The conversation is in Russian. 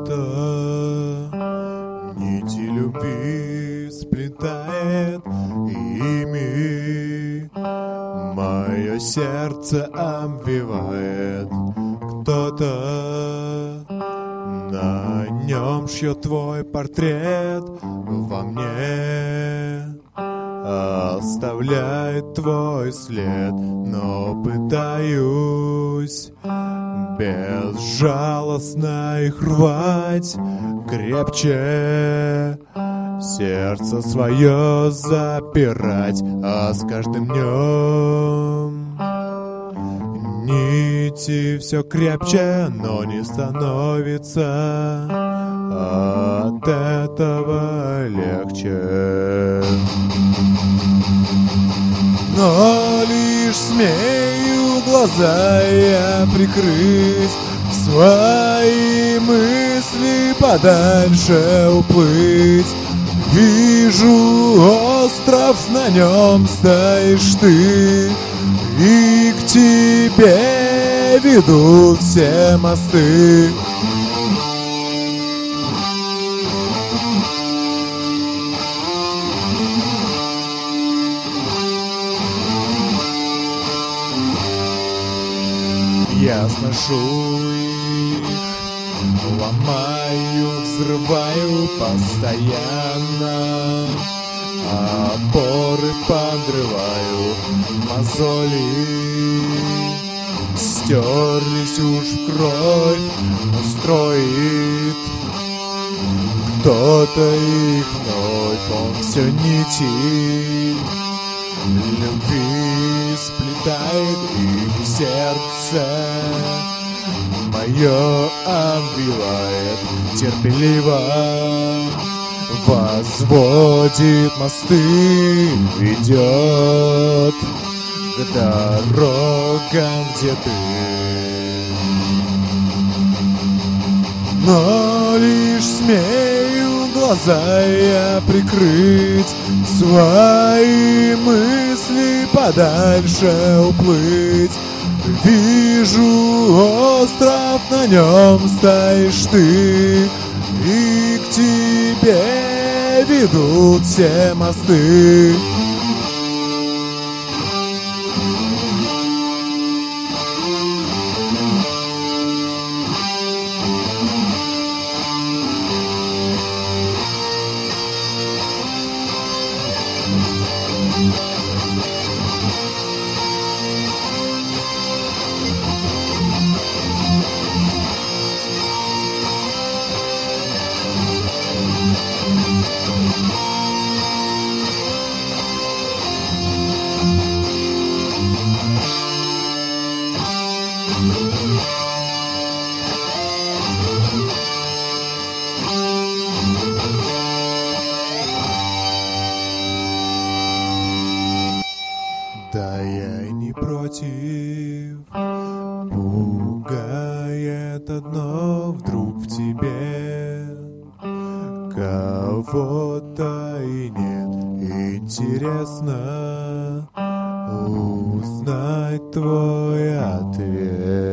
кто-то нити любви сплетает, ими мое сердце обвивает. Кто-то на нем шьет твой портрет, во мне оставляет твой след, но пытаюсь безжалостно их рвать крепче, сердце свое запирать, а с каждым днем нити все крепче, но не становится от этого легче. Но лишь смею глаза я прикрыть, в свои мысли подальше уплыть. Вижу остров, на нем стоишь ты, и к тебе ведут все мосты. Я сношу их, ломаю, взрываю постоянно, опоры подрываю, мозоли стерлись уж в кровь, но строит кто-то их вновь. Он все нити любви сплетает, и сердце мое обвивает, терпеливо возводит мосты, ведет к дорогам, где ты. Но лишь смею глаза я прикрыть, свои мысли подальше уплыть. Вижу остров, на нем стоишь ты, и к тебе ведут все мосты. Да я и не против, пугает одно вдруг в тебе кого-то и нет. Интересно узнать твой ответ.